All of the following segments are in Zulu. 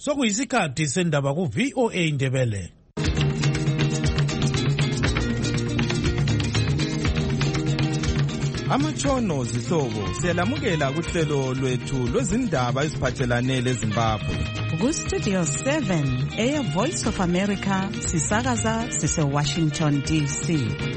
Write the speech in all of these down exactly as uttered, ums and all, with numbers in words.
Sokuyisikhathi sendaba ku V O A Ndebele. Amatshono zihlobo siyalamukela kuhlelo lwethu lwezindaba eziphathelane leZimbabwe. Ku Studio seven, Air Voice of America, sisakaza sise Washington D C.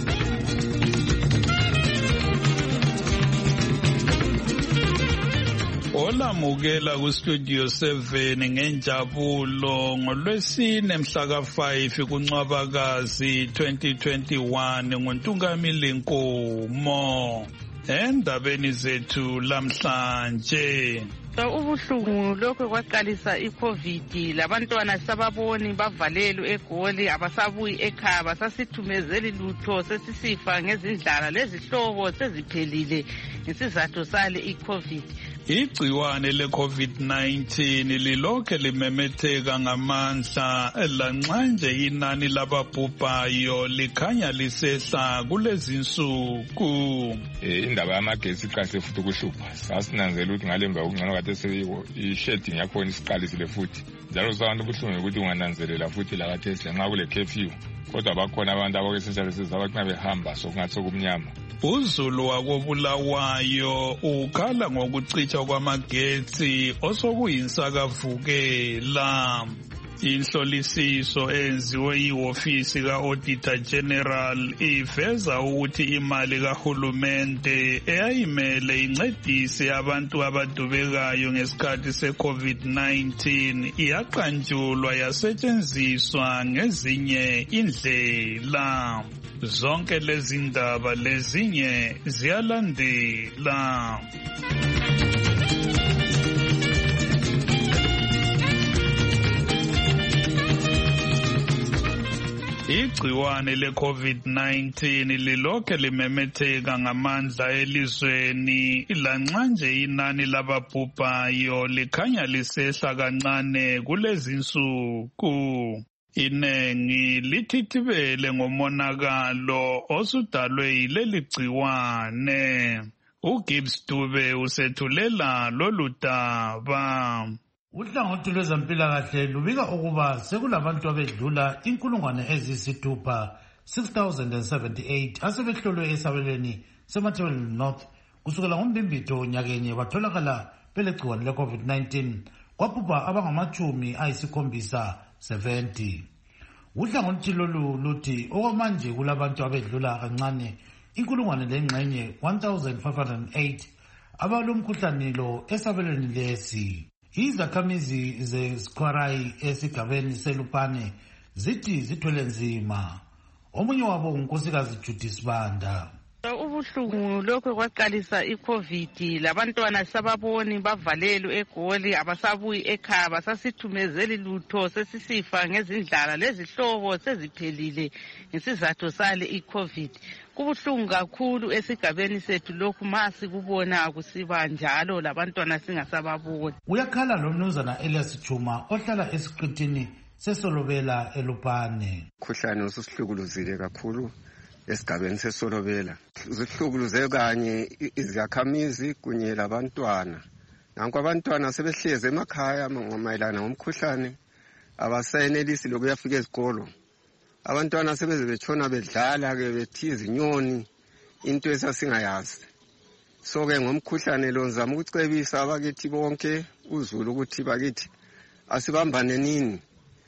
Olamukela ku Studio seven ngenjabulo ngolwesine mhla ka five kuNcwabakazi twenty twenty-one ngoNtungamili Nkomo. Endabeni zethu lamhlanje, ubuhlungu lokho kwaqalisa iCovid, labantwana sababoni bavalelwe eGoli, abasabuyi ekhaya, basasithumezeli lutho, sesisifa ngezindlala lezihlobo seziphelile ngesizathu sale iCovid. Igciwane le-COVID nineteen lilokhe limemetheka ngamandla lanxa nje inani lababhubhayo likhanya lisehla kulezi nsuku. Indaba yamagetsi iqalise futhi ukuhlupha. Sasinanzela ukuthi ngalemva okungcono kade i-shedding yakhona isiqalisile futhi. Njalo sabantu ubuhlungu ukuthi ungananzelela futhi lakathesi nxa kule curfew. Kodwa bakhona abantu abakesesale sezabathi behamba sokungathi sokumnyama. Uzulu wakobulawayo ukhala ngokucitshwa kwamagetsi osokuyinsakavukela. Inhlolisiso enziwe ihofisi ka-Auditor General iveza ukuthi imali kahulumende eyayimele incedise abantu abadubekayo ngesikhathi se-COVID nineteen iyaqanjulwa yasetshenziswa ngezinye indlela. Zonke lezi ndaba lezinye ziyalandela. Igciwane le-COVID nineteen lilokhe limemetheka ngamandla elizweni lanxa nje inani lababhubhayo likhanya lisehla kancane kulezi nsuku. Inengi lithithibele ngomonakalo osudalwe yileli gciwane. uGibbs Dube usethulela lolu daba. Uhlangothi lwezempilakahle lubika ukuba sekulabantu abedlula inkulungwane eziyisithupha six thousand seventy-eight asebehlolwe esabelweni seMatabele North kusukela ngoMbimbitho nyakenye batholakala belegciwane le-COVID nineteen kwabhubha abangamachumi ayisikhombisa seventy. Uhlangothi lolu luthi okwamanje kulabantu abedlula kancane inkulungwane lengxenye one thousand five hundred eight abalomkhuhlane lo esabelweni lesi. Izakhamizi zeSquarai esigabeni seLupane zithi zithwele nzima. Omunye wabo unkosikazi Judy Sibanda. Ubuhlungu lokho kwaqalisa iCovid, labantwana sababoni bavalelwe eGoli, abasabuyi ekhaya, basasithumezeli lutho, sesisifa ngezindlala lezihlobo seziphelile ngesizathu sale iCovid. Kubuhlungu kakhulu esigabeni sethu lokhu masi kubona kusiba njalo labantwana singasababoni. Uyakhala lo mnumzana Elias Chuma ohlala esiqithini seSolobela eLupane. Umkhuhlane ususihlukuluzile kakhulu esigabeni seSolobela. Zihlukuluze kanye izakhamizi kunye labantwana. Nanku abantwana sebehleze emakhaya ngomayelana ngomkhuhlane, abasayenelisi lokuyafika ezikolo. Abantwana sebeze betshona bedlala ke bethiza inyoni into esasingayazi. So ke ngomkhuhlane lo nzama ukucebisa abakithi bonke uZulu ukuthi bakithi asibambane nini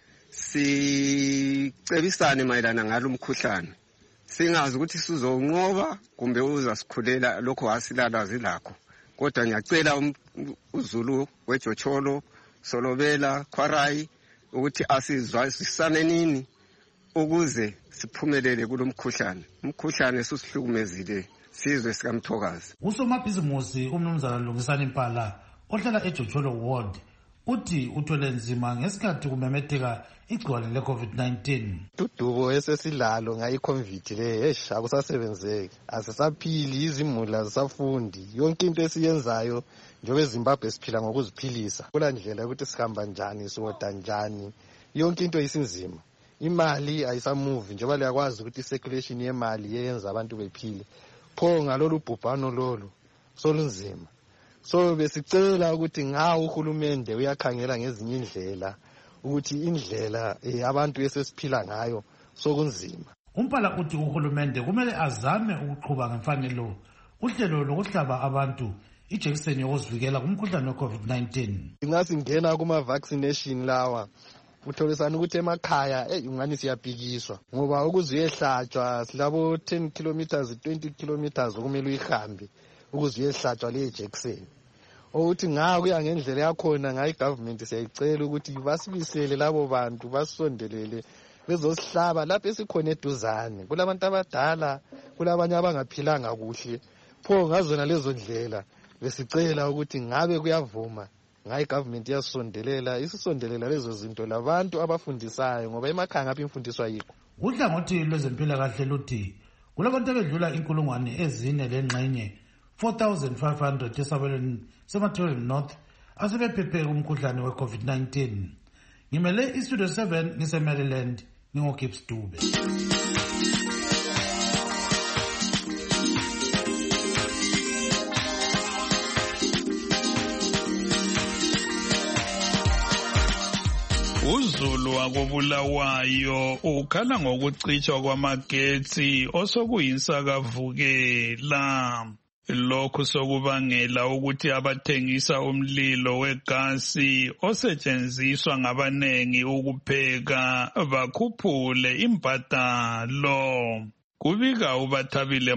sicebisane mayelana ngalo mkhuhlane. Singazi ukuthi sizonqoba kumbe uzasikhulela lokho asilala zilakho. Kodwa ngiyacela uZulu weJocholo, Solobela, Khwarai ukuthi asizwisane nini ukuze siphumelele kulomkhuhlane. Umkhuhlane susihlukumezile sizwe sikamthokazi. Usomabhizimusi umnumzana Lungisani Mpala ohlala eJocholo ward uthi uthwele nzima ngesikhathi kumemetheka igciwane le-COVID nineteen. Udubo esesilalo ngayi-COVID le eish akusasebenzeki, asisaphili, izimula zisafundi, yonke into esiyenzayo njengoba eZimbabwe siphila ngokuziphilisa. Kula ndlela ukuthi sihamba njani, siwoda njani, yonke into isinzima. Imali ayisamuvi njengoba liyakwazi ukuthi i-circulation yemali yenza abantu bephile. Pho ngalolu bhubhano lolu solunzima. So besicela ukuthi nga uhulumende uyakhangela ngezinye indlela ukuthi indlela abantu esesiphila ngayo sokunzima. Umpala uthi uhulumende kumele azame ukuqhuba ngemfanelo uhlelo lokuhlaba abantu ijekiseni yokuzivikela kumkhuhlane we-COVID nineteen. Ingasingena kuma-vaccination lawa utholisana ukuthi emakhaya eh ungani siyabhikiswa ngoba ukuze uyehlatshwa silabo ten kilometers twenty kilometers okumele uyihambe ukuze uyehlatshwa le jekiseni. Ukuthi nga kuya ngendlela yakhona ngayi government siyayicela ukuthi basibisele labo bantu basondelele bezosihlaba lapho esikhona eduzane. Kulabantu abadala, kulabanye abangaphilanga kuhle. Pho ngazona lezo ndlela besicela ukuthi ngabe kuyavuma ngayi government yasondelela isisondelela lezo zinto labantu abafundisayo ngoba emakhaya ngapha imfundiswa yikho. Uhlangothi lwezempilakahle luthi kulabantu abedlula inkulungwane ezine lengxenye four thousand five hundred esabelweni seMathileni North asebephephe kumkhuhlane we-COVID nineteen. Ngimele istudio seven ngise-Maryland ngingo-Gibbs Dube. uZulu wakobulawayo ukhala ngokucitshwa kwamagetsi osokuyinsakavukela. Lokhu sokubangela ukuthi abathengisa umlilo wegasi osetshenziswa ngabanengi ukupheka bakhuphule imbadalo. Kubika uBathabile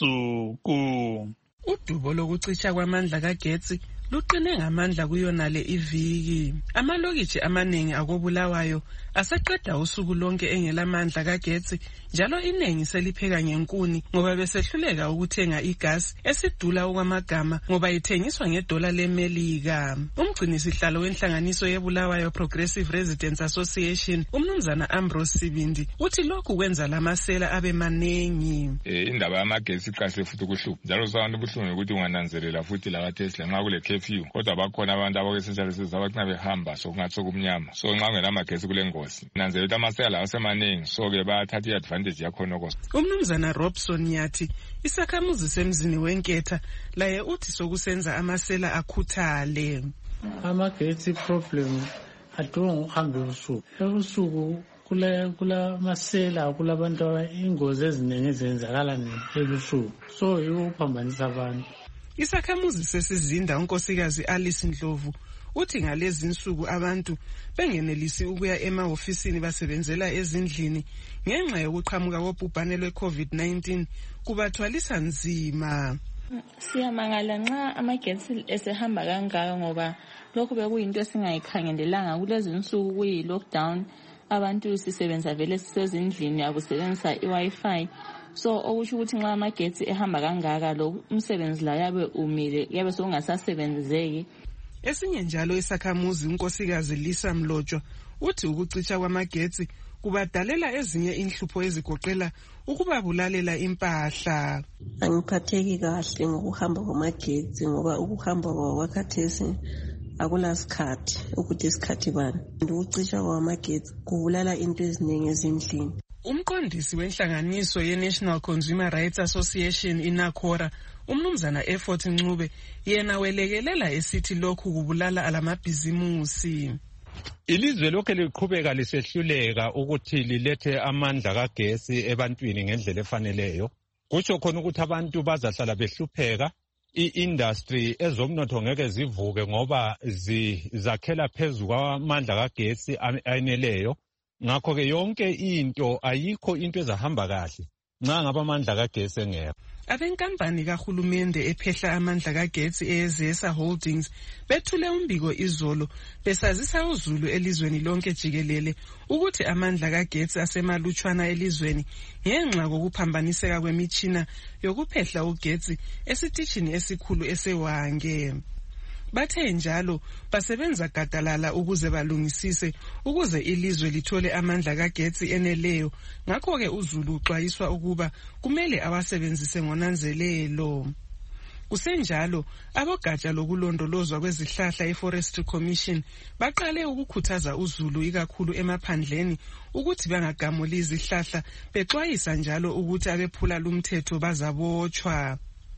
Masuku. Udubo lokucitsha kwamandla kagetsi luqine ngamandla kuyonale iviki. Amalokitshi amaningi akobulawayo aseqeda usuku lonke engelamandla kagetsi, njalo iningi selipheka ngenkuni ngoba besehluleka ukuthenga igasi esidula okwamagama ngoba ithengiswa ngedola leMelika. Umgcini sihlalo wenhlanganiso yeBulawayo Progressive Residents Association, umnumzana Ambrose Sibindi, uthi lokhu kwenza lamasela abe manengi. Eh indaba yamagetsi iqase futhi ukuhlupha. Njalo sabantu buhlungu ukuthi ungananzelela futhi la kaTesla nxa kule curfew. Kodwa bakhona abantu abakesenjalo sizabathi behamba sokungathi sokumnyama. So nxa ngelamagetsi kule ngozi. Nanzelela amasela asemaningi so ke bayathatha iadvantage yakhona okho. Umnumzana Robson yathi isakhamuzi semzini wenketha laye uthi sokusenza amasela akhuthale. Amagetsi problem adonga uhambe usuku. Ebusuku kula kula masela kulabantu ingozi eziningi ezenzakala ebusuku. So yophambanisa abantu. Isakhamuzi sesizinda unkosikazi Alice Ndlovu uthi ngalezi insuku abantu bengenelisi ukuya ema-ofisini basebenzela ezindlini ngenxa yokuqhamuka kobhubhane lwe-COVID nineteen kubathwalisa nzima. Siyamangala nxa amagetsi esehamba kangaka ngoba lokhu bekuyinto esingayikhangelelanga. Kulezi insuku kuyi-lockdown, abantu sisebenza vele sisezindlini akusebenzisa i-Wi-Fi. So okusho ukuthi nxa amagetsi ehamba kangaka lo umsebenzi la yabe umile yabe sokungasasebenzeki. Esinye njalo isakhamuzi unkosikazi Lisa Mlotshwa uthi ukucitsha kwamagetsi kubadalela ezinye inhlupho ezigoqela ukubabulalela impahla. Angiphatheki kahle ngokuhamba kwamagetsi ngoba ukuhamba kwakhathesi akulasikhathi ukuthi isikhathi bani. Ukucitsha kwamagetsi kubulala into eziningi ezindlini. Umqondisi wenhlanganiso ye-National Consumer Rights Association iNACORA, umnumzana Effort Ncube, yena welekelela esithi lokhu kubulala alamabhizimusi. Ilizwe lokho liqhubeka lisehluleka ukuthi lilethe amandla kagesi ebantwini ngendlela efaneleyo. Kutsho khona ukuthi abantu bazahlala behlupheka. I-industry ezomnotho ngeke zivuke ngoba zizakhela phezu kwamandla kagesi aneleyo. Ngakho ke yonke into ayikho into ezahamba kahle nxa ngaba amandla kagesi engekho. Abenkampani kahulumende ephehla amandla kagetsi eZesa Holdings bethule umbiko izolo besazisa uZulu elizweni lonke jikelele ukuthi amandla kagetsi asemalutshwana elizweni ngenxa kokuphambaniseka kwemitshina yokuphehla ugetsi esitishini esikhulu eseWange. Bathe njalo basebenza gadalala ukuze balungisise ukuze ilizwe lithole amandla kagetsi eneleyo. Ngakho ke uZulu uxwayiswa ukuba kumele awasebenzise ngonanzelelo. Kusenjalo abogatsha lokulondolozwa kwezihlahla eForestry Commission baqale ukukhuthaza uZulu ikakhulu emaphandleni ukuthi bangagamuli izihlahla, bexwayisa njalo ukuthi abephula lumthetho bazabotshwa.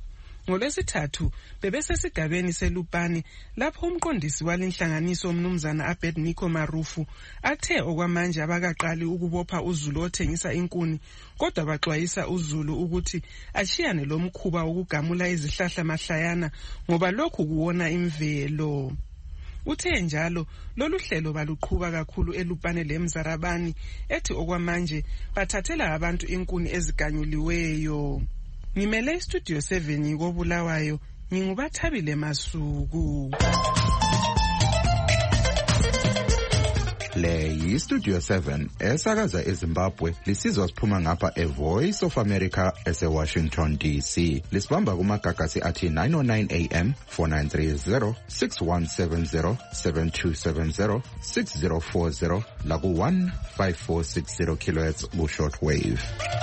ngolwesithathu bebesesigabeni selupani lapho umqondisi walenhlanganiso umnumzana Abednego Marufu athe okwamanje abakaqali ukubopha uZulu othengisa inkuni kodwa baxwayisa uZulu ukuthi achiyane lomkhuba wokugamula izihlahla mahlayana ngoba lokhu kuwona imvelo. Uthe njalo lolu hlelo baluqhuba kakhulu eLupane leMzarabani ethi okwamanje bathathela abantu inkuni eziganyuliweyo. Ngimele istudio seven koBulawayo ngingubathabile Masuku. Le yistudio seven esakaza eZimbabwe lisizwa siphuma ngapha eVoice of America eseWashington D C. Lisibamba kumagagasi athi nine oh nine A M, four nine three zero, six one seven zero, seven two seven zero, six zero four zero la ku one five four six zero kilohertz ku shortwave.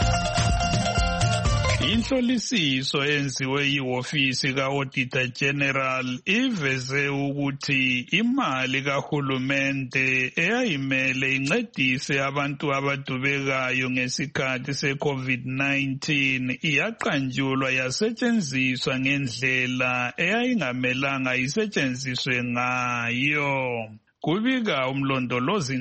Inhlolisiso enziwe yiofisi ka-Auditor General iveze ukuthi imali kahulumende eyayimele incedise abantu abadubekayo ngesikhathi se-COVID nineteen iyaqanjulwa yasetshenziswa ngendlela eyayingamelanga isetshenziswe ngayo. Kubika umlondolozi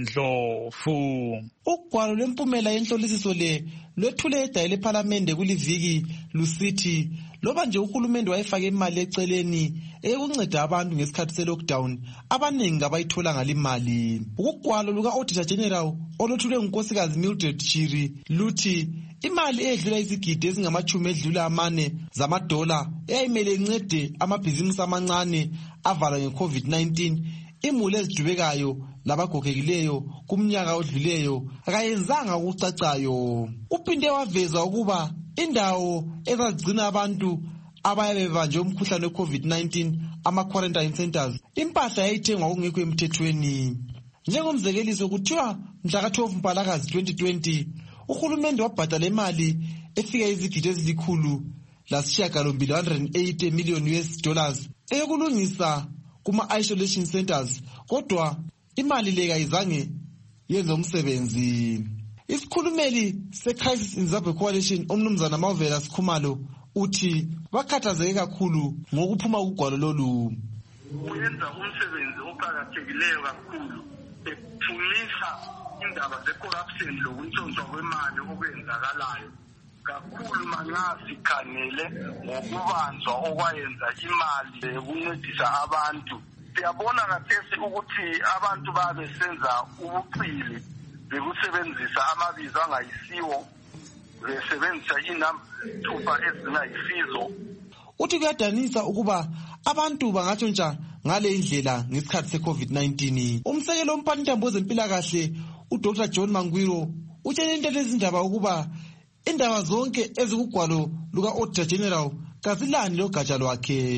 Ndlovu. Ugwalo lwempumela yenhlolisiso le lwethule edaya lePhalamende kuliviki lusithi loba nje uhulumende wayefake imali eceleni eyokunceda abantu ngesikhathi se-lockdown abaningi ngabayithola ngalimali. Ugwalo luka-Auditor General oluthulwe ngunkosikazi Mildred Chiri luthi imali edlula izigidi ezingamachumi edlula amane zamadola eyayimele incede amabhizinisi amancane avalwa nge-COVID nineteen imuli ezidubekayo labagogekileyo kumnyaka odluleyo akayenzanga ukucacayo. Uphinde waveza ukuba indawo ezazigcina abantu abayabe bebanjwe umkhuhlane we-COVID nineteen ama-quarantine centers impahla yayithengwa okungekho emthethweni. Njengomzekeliso kuthiwa mhla ka twelve Mpalakazi twenty twenty uhulumende wabhadala imali efika izigidi ezilikhulu lasishiyagalombili one hundred eighty million U S dollars eyokulungisa kuma-isolation centers kodwa imali le kayizange yenze umsebenzi. Isikhulumeli se-Crisis in Zimbabwe Coalition umnumzana Mavela Sikhumalo uthi bakhathazeke kakhulu ngokuphuma kugwalo lolu. Uyenza umsebenzi oqakathekileyo kakhulu ephumisa indaba ze-corruption lokuntshontshwa kwemali okwenzakalayo kakhulu manxa sikhangele ngokubanjwa okwayenza imali ukuncedisa abantu. Siyabona kathesi ukuthi abantu babesenza ubuqili bekusebenzisa amabizo angayisiwo besebenzisa inamba ezingayisizo. Uthi kuyadanisa ukuba abantu bangatshontsha ngale indlela ngesikhathi se-COVID nineteen. Umsekelo womphathintambo wezempilakahle uDr John Mangwiro utshele into lezindaba ukuba indaba zonke ezikugwalo luka-Auditor General kazilani logatsha lwakhe.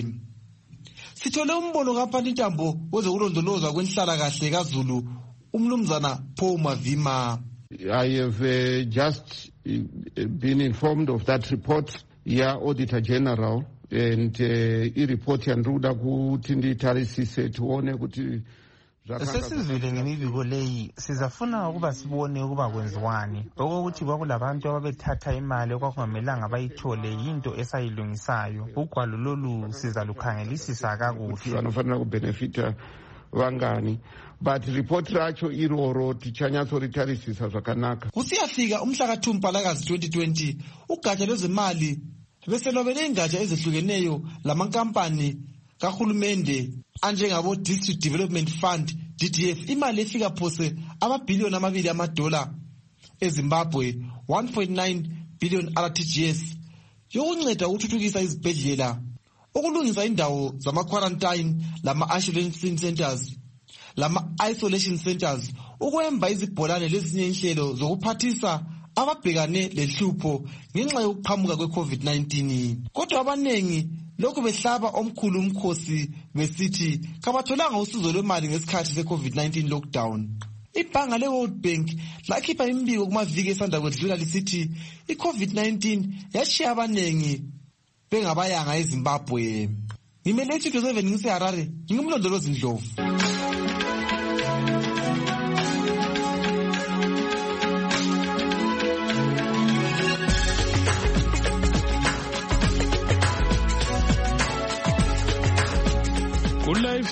Sithole umbono kaphathintambo wezokulondolozwa kwenhlalakahle kaZulu umnumzana Paul Mavima. I have uh, just uh, been informed of that report ya Auditor General and uh, i-report yanduda kuti nditarisise tuone kuti sesizwile ngemibiko leyi sizafuna ukuba sibone ukuba kwenziwani okokuthi kwakulabantu ababethatha imali okwakungamelanga bayithole yinto esayilungisayo. Ugwalo lolu sizalukhangelisisa kakuhle vanofanira kubenefita vangani but report racho iroro tichanyatsoritarisisa zvakanaka. Kusiyafika umhla ka two Mpalakazi twenty twenty ugatsha lwezemali beselobele ingatsha ezehlukeneyo lamankampani kahulumende anjengabo District Development Fund D D F imali efika phose amabhiliyoni amabili amadola eZimbabwe one point nine billion R T G S yokunceda ukuthuthukisa izibhedlela ukulungisa indawo zama-quarantine lama-isolation centers lama-isolation centers ukwemba izibholane lezinye inhlelo zokuphathisa ababhekane lehlupho ngenxa yokuqhamuka kwe-COVID nineteen. Kodwa abanengi lokhu behlaba omkhulu umkhosi besithi kabatholanga usizo lwemali ngesikhathi se-COVID nineteen lockdown. Ibhanga le-World Bank lakhipha imbiko kumaviki esanda kwedlula lisithi i-COVID nineteen yashiya abanengi bengabayanga eZimbabwe. Ngimele istudio seven ngiseHarare ngingumlondolozi Ndlovu.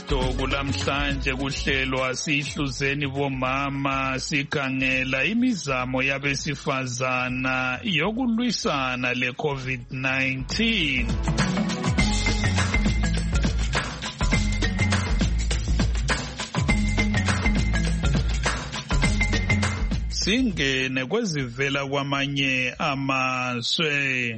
Kristo kulamhlanje kuhlelwa sihluzeni bomama sikhangela imizamo yabesifazana yokulwisana le COVID nineteen. Singene kwezivela kwamanye amazwe.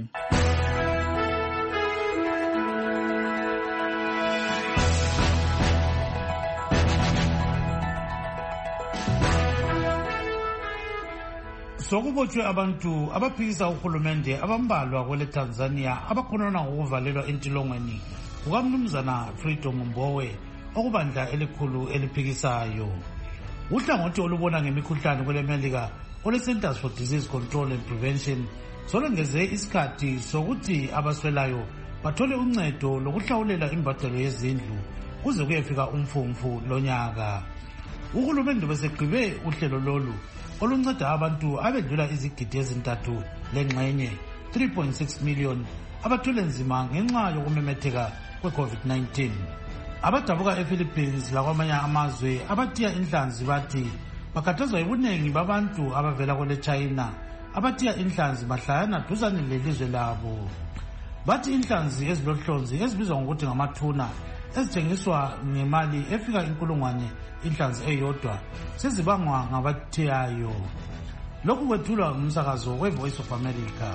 Sokubotshwe abantu abaphikisa uhulumende abambalwa kwele Tanzania abakhonona ngokuvalelwa entilongweni kukamnumzana Freedom Mbowe okubandla elikhulu eliphikisayo. Uhlangothi olubona ngemikhuhlane kwele Melika ole Centers for Disease Control and Prevention solengeze isikhathi sokuthi abaswelayo bathole uncedo lokuhlawulela imbadalo yezindlu kuze kuyefika umfumfu lonyaka. Uhulumende beseqhibe uhlelo lolu olunceda abantu abedlula izigidi ezintathu lengxenye three point six million abathole nzima ngenxa yokumemetheka kwe-COVID nineteen. Abadabuka ePhilippines lakwamanye amazwe abathiya inhlanzi bathi bakhathazwa yibuningi babantu abavela kwele China abathiya inhlanzi bahlayana duzane lelizwe labo. Bathi inhlanzi ezilohlonzi ezibizwa ngokuthi ngamathuna ezithengiswa ngemali efika inkulungwane inhlanzi eyodwa sezibangwa ngabathiyayo. Lokhu kwethulwa ngumsakazo we-Voice of America.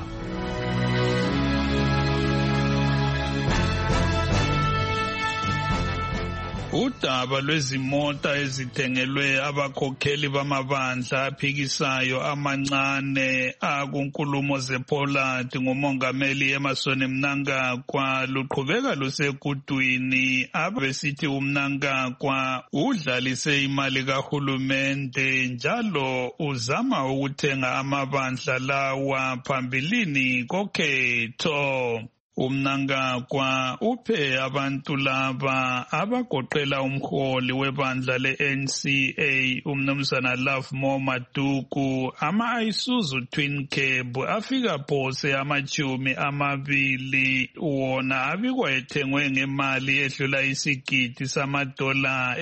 Udaba lwezimota ezithengelwe abakhokheli bamabandla aphikisayo amancane akunkulumo zePoland ngumongameli Emmerson Mnangagwa luqhubeka lusekudwini. Abesithi uMnangagwa udlalise imali kahulumende njalo uzama ukuthenga amabandla lawa phambilini kokhetho. uMnangagwa uphe abantu laba abagoqela umholi webandla le-N C A umnumzana Lovemore Maduku ama-Isuzu Twin Cab afika phose amachumi amabili wona abikwa ethengwe ngemali edlula isigidi samadola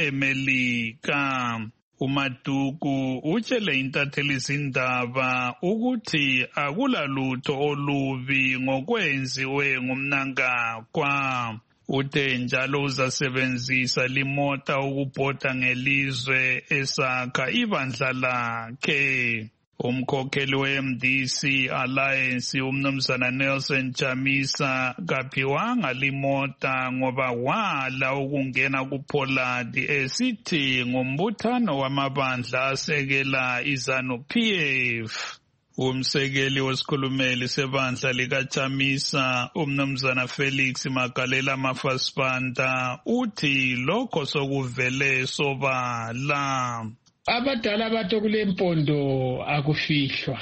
eMelika. uMaduku utshele intatheli izindaba ukuthi akulalutho olubi ngokwenziwe nguMnangagwa. Uthe njalo uzasebenzisa limota ukubhoda ngelizwe esakha ibandla lakhe. Umkhokheli we-M D C Alliance umnumzana Nelson Chamisa kaphiwanga limota ngoba wala ukungena kuPoland esithi ngumbuthano wamabandla asekela iZanu-P F. Umsekeli wesikhulumeli sebandla likaChamisa umnumzana Felix Magalela Mafasipanta uthi lokho sokuvele sobala. Abadala bathi kule mpondo akufihlwa.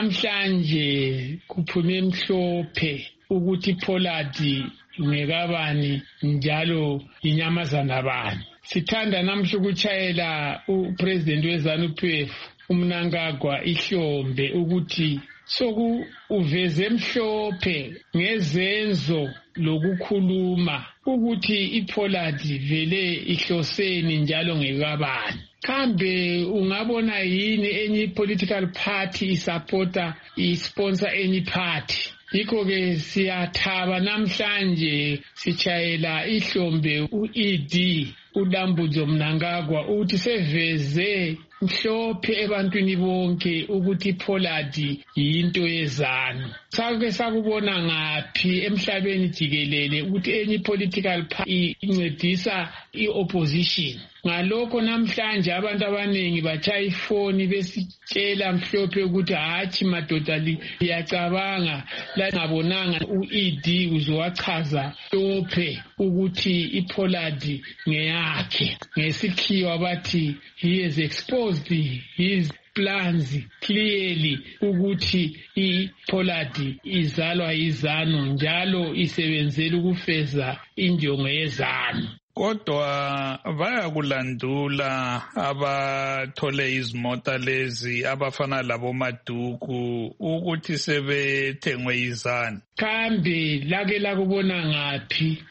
Namhlanje kuphume emhlophe ukuthi iPolandi ngekabani njalo inyamazana bani. Sithanda namhla ukuchayela uPresident weZanu-P F uMnangagwa ihlombe ukuthi soku uveze emhlophe ngezenzo lokukhuluma ukuthi iPolandi vele ihloseni njalo ngekabani. Kambe ungabona yini enye political party isupporta isponsor any party. Yikho ke siyathaba namhlanje sichayela ihlombe u-E D uDambudzo Mnangagwa uthi seveze mhlophe ebantwini bonke ukuthi iPolandi yinto yezanu. Sake sakubona ngaphi emhlabeni jikelele ukuthi enye political party incedisa i-opposition. Ngalokho namhlanje abantu abaningi batshaya ifoni besitshela mhlophe ukuthi hathi madoda liyacabanga la ngabonanga u-E D uzowachaza mhlophe ukuthi iPolandi ngeyakhe. Ngesikhiwa bathi he has exposed his plans clearly ukuthi iPolandi izalwa izanu njalo isebenzela ukufeza injongo yezanu. Kodwa bayakulandula abathole izimota lezi abafana labo Maduku ukuthi sebethengwe izanu. Kambe lake lakubona ngaphi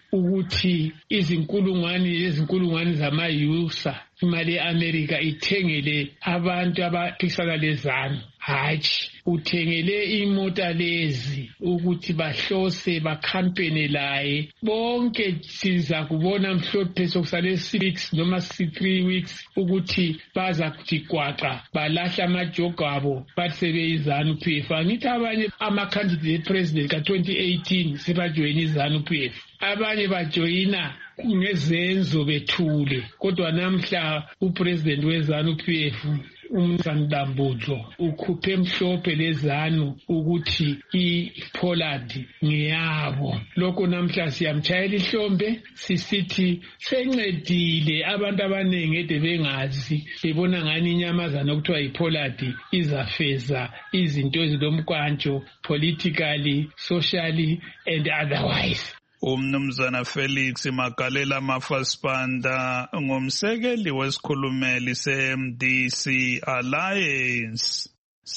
ukuthi izinkulungwane ezinkulungwane zamayusa imali ye-Amerika ithengele abantu abaphikisana lezanu. Hatshi, uthengele imota lezi ukuthi bahlose bakhampene laye. Bonke siza kubona mhlophe sokusale six noma three weeks ukuthi baza kuthi kwaqa balahla amajogo abo bathi sebeyizanu P F. Angithi abanye ama-candidate president ka twenty eighteen sebajoyina izanu P F. Abanye bajoyina ngezenzo bethule, kodwa namhla upresident wezanu P F uMnumzane Dambudzo ukhuphe mhlophe lezanu ukuthi iPollard ngiyabo. Lokho namhla siyamtshayela ihlombe sisithi sencedile abantu abaningi ede bengazi bebona ngani inyamazana okuthiwa iPollard izafeza izinto ezilomkwantsho politically, socially and otherwise. Umnumzana Felix Magalela Mafasipanda ngumsekeli wesikhulumeli se-M D C Alliance.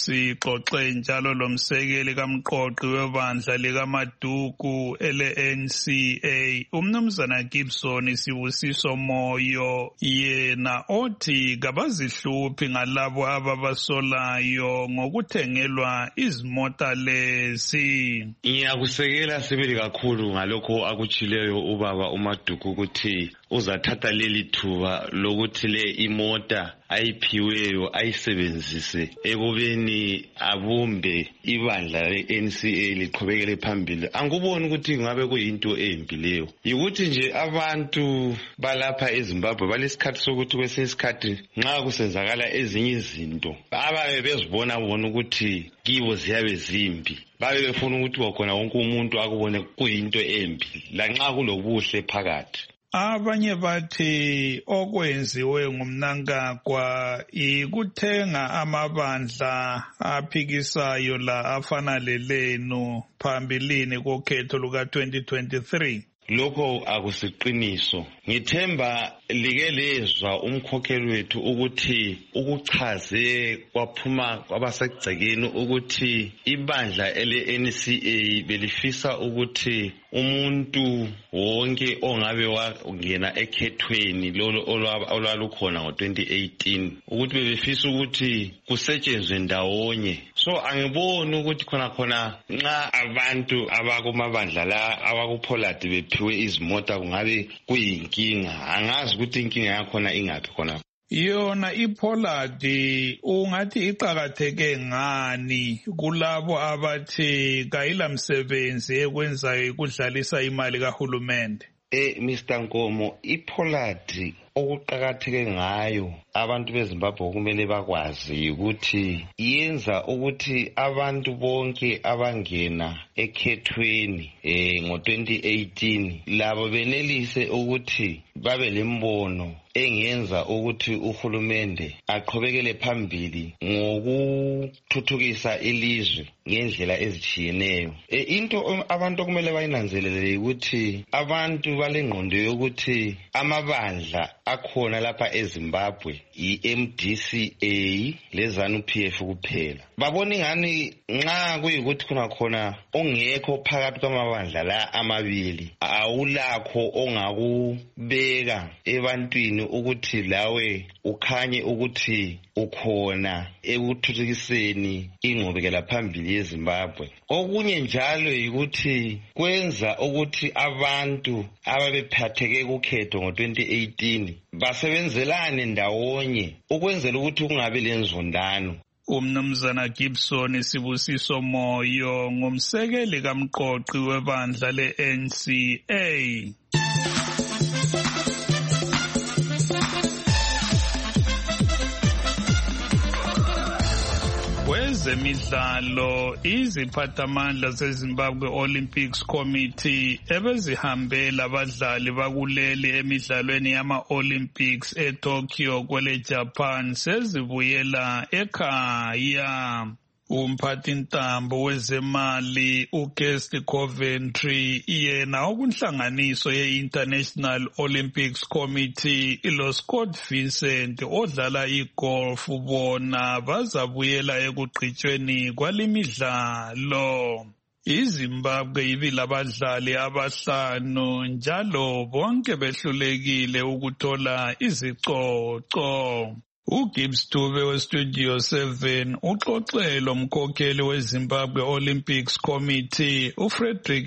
Sixoxe njalo lomsekeli kamqoqi webandla likaMaduku ele-N C A umnumzana Gibson Sibusiso Moyo, yena othi kabazihluphi ngalabo ababasolayo ngokuthengelwa izimota lezi. Ngiyakusekela sibili kakhulu ngalokho akutshileyo ubaba uMaduku ukuthi uzathatha leli thuba lokuthi le imota ayiphiweyo ayisebenzise ekubeni abumbe ibandla le-N C A liqhubekele phambili. Angikuboni ukuthi ngabe kuyinto embi leyo. Yikuthi nje abantu balapha eZimbabwe balesikhathi sokuthi kwesinye isikhathi nxa kusenzakala ezinye izinto ababe bezibona bona ukuthi kibo ziyabe zimbi, babe befuna ukuthi wakhona wonke umuntu akubone kuyinto embi lanxa kulobuhle phakathi. Abanye bathi okwenziwe ngumnankagwa ikuthenga amabandla aphikisayo la afana lelenu phambilini kokhetho luka twenty twenty-three. Lokho akusiqiniso. Ngithemba like lezwa umkhokheli wethu ukuthi ukuchaze kwaphuma kwabasegcekeni ukuthi ibandla ele-N C A belifisa ukuthi umuntu wonke ongabe wangena ekhethweni lolo olwalukhona ngo twenty eighteen ukuthi bebefisa ukuthi kusetshenzwe ndawonye. So angiboni ukuthi khona khona nxa abantu abakumabandla la abakuPollard bephiwe izimota kungabe kuyinkinga. Angazi ukuthi inkinga yakhona ingaphi khona. Yona iPollard ungathi iqakatheke ngani kulabo abathi kayilamsebenzi ekwenzayo kudlalisa imali kahulumende? Eh Mister Nkomo, iPollard okuqakatheke ngayo abantu beZimbabwe kumele bakwazi ukuthi yenza ukuthi abantu bonke abangena ekhethweni eh ngo twenty eighteen labo benelise ukuthi babe lembono engenza ukuthi uhulumende aqhubekele phambili ngokuthuthukisa ilizwe ngendlela ezitshiyeneyo. E, into abantu kumele bayinanzelele ukuthi abantu balengqondo yokuthi amabandla akhona lapha eZimbabwe i-M D C A lezanu P F kuphela. Babona ngani nxa kuyikuthi khona khona ongekho phakathi kwamabandla la amabili awulakho ongakubeka ebantwini ukuthi lawe ukhanye ukuthi ukhona ekuthuthukiseni ingqubekela phambili yeZimbabwe. Okunye njalo yikuthi kwenza ukuthi abantu ababephatheke kukhetho ngo twenty eighteen basebenzelane ndawonye ukwenzela ukuthi kungabe lenzondano. Umnumzana Gibson Sibusiso Moyo ngumsekeli kamqoqi webandla le-N C A. Kwezemidlalo, iziphathamandla zeZimbabwe Olympics Committee ebezihambela abadlali bakuleli emidlalweni yama-Olympics eTokyo kwele Japan sezibuyela ekhaya. Umphathintambo wezemali uGuest Coventry yena okunhlanganiso ye-International Olympics Committee ilo Scott Vincent odlala igolf bona bazabuyela ekugqitshweni kwalimidlalo. iZimbabwe ibilabadlali abahlanu njalo bonke behlulekile ukuthola izicoco. uGibbs Dube weStudio seven uxoxelo mkhokheli weZimbabwe Olympics Committee uFrederick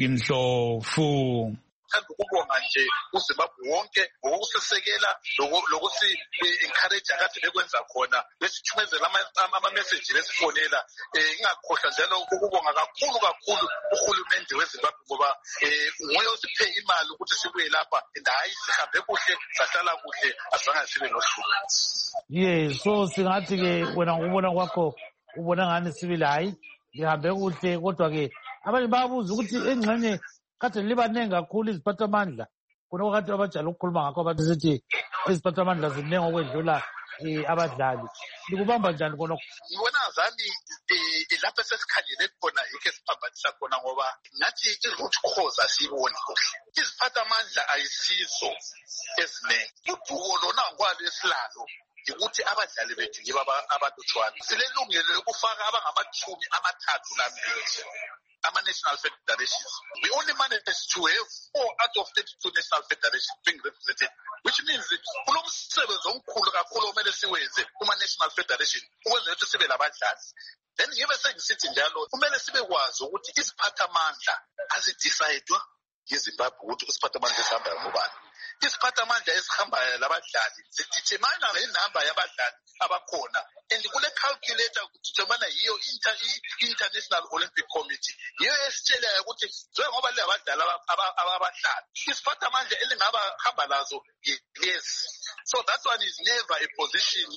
Ndlovu. Thanda ukubonga nje uZimbabwe wonke ngokusisekela lokusi encourage akade bekwenza khona besithumezela ama message lesifonela ingakhohlwa njalo ukubonga kakhulu kakhulu uhulumende weZimbabwe ngoba nguye osiphe imali ukuthi sibuye lapha and hayi sihambe kuhle sahlala kuhle azange sibe nohlupho. Yes, so singathi ke wena ngubona kwakho ubona ngani sibili hayi ngihambe kuhle kodwa ke abanye babuza ukuthi engxenye kade libanenge kakhulu iziphathamandla kunokade abajala ukukhuluma ngakho bathi sithi iziphathamandla zinenge okwedlula abadlali likubamba njani khona? Ngibona zami lapho sesikhangele khona yike siphambanisa khona ngoba ngathi i-root cause asiyiboni kuhle. Iziphathamandla ayisizo ezinengi. Udubo lona ngokwalo esilalo ukuthi abadlali bethu yibo abalutshwana. Silelungelo lokufaka abangamachumi amathathu lambili ama-national federations. We only managed to have four out of thirty-two national federations being represented, which means kulomsebenzi omkhulu kakhulu omele siwenze kuma-national federation ukwenza ukuthi sibe labadlali. Then ngibe sengisithi njalo kumele sibe kwazi ukuthi iziphathamandla azidecide yiZimbabwe ukuthi isiphathamandla esihamba ngobani. Isiphathamandla esihamba labadlali sidetermine ngenamba yabadlali abakhona and kule calculator kudetermine yiyo International Olympic Committee yiyo esitshelayo ukuthi njengoba le abadlali abadlali isiphathamandla elingaba hamba lazo yes. So that one is never a position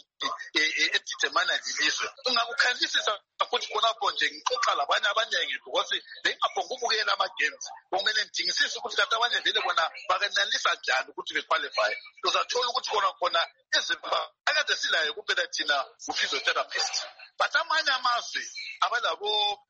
a determine lilizwe. Ungakukhangisisa futhi khonapho nje ngixoxa labanye abaningi because bengapho ngubukela ama games kumele ndingisise ukuthi kanti abanye vele bona bakanalisa njani ukuthi bequalify. Uzathola ukuthi khona khona eZimbabwe akade silayo kuphela thina physiotherapist but amanye amazwe abalabo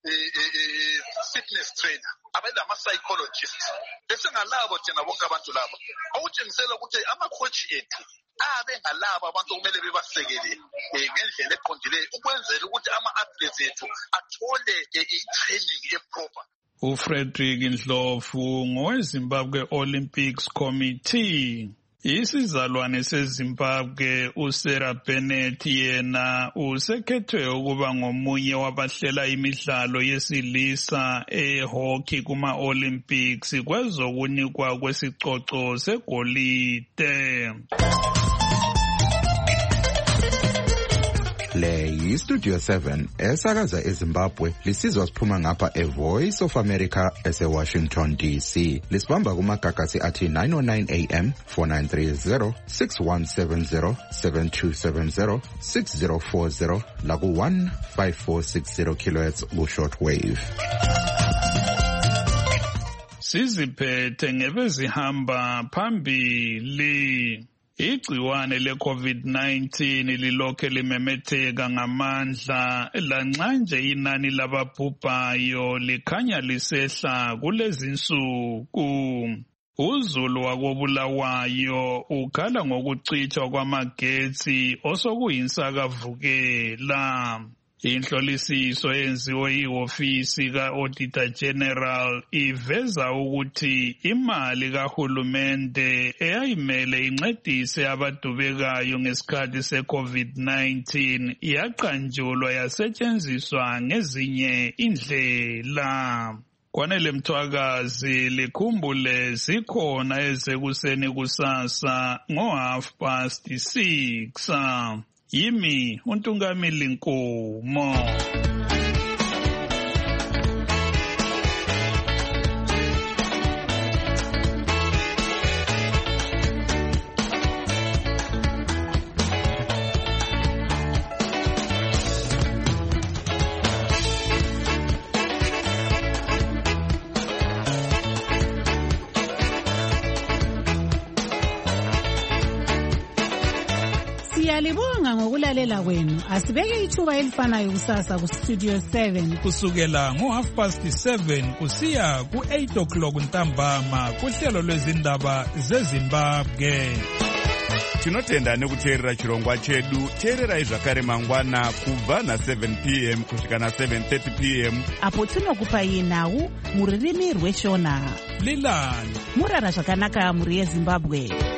fitness trainer abalama psychologist bese ngalabo thina bonke abantu labo awutshengisela ukuthi ama coach ethu abe ngalabo abantu kumele bebasekele ngendlela eqondileyo ukwenzela ukuthi ama athletes ethu athole i-training eproper. uFrederick Ndlovu ngoweZimbabwe Olympics Committee. Isizalwane seZimbabwe uSarah Bennett yena usekhethwe ukuba ngomunye wabahlela imidlalo yesilisa ehockey kuma Olympics kwezokunikwa kwesicoco segolide. Le yiStudio seven esakaza eZimbabwe lisizwa siphuma ngapha eVoice of America eseWashington D C. Lisibamba kumagagasi athi nine oh nine A M, four nine three zero, six one seven zero, seven two seven zero, six zero four zero laku one five four six zero kilohertz ku-short wave. Siziphethe ngebezihamba phambili. Igciwane le-COVID nineteen lilokhe limemetheka ngamandla lanxa nje inani lababhubhayo likhanya lisehla kulezinsuku. uZulu wakobulawayo ukhala ngokucithwa kwamagetsi osokuyinsakavukela. Inhlolisiso yenziwe ihofisi ka-Auditor General iveza ukuthi imali kahulumende eyayimele incedise abadubekayo ngesikhathi se-COVID nineteen yaqanjulwa yasetshenziswa ngezinye indlela. Kwanele Mthwakazi likhumbule zikhona ezekuseni kusasa ngo half past six. Yimi uNtungamili Nkomo. Siyalibonga ngokulalela kwenu. Asibeke ithuba elifanayo kusasa ku Studio seven kusukela ngo half past seven kusiya ku eight o'clock ntambama kuhlelo lwezindaba zeZimbabwe. tinotenda nekuteerera chirongwa chedu. Teererai zvakare mangwana kubva na-seven p m kusvika na-seven thirty p m apo tinokupai nhau mururimi rweshona. Leland murara zvakanaka muri yeZimbabwe.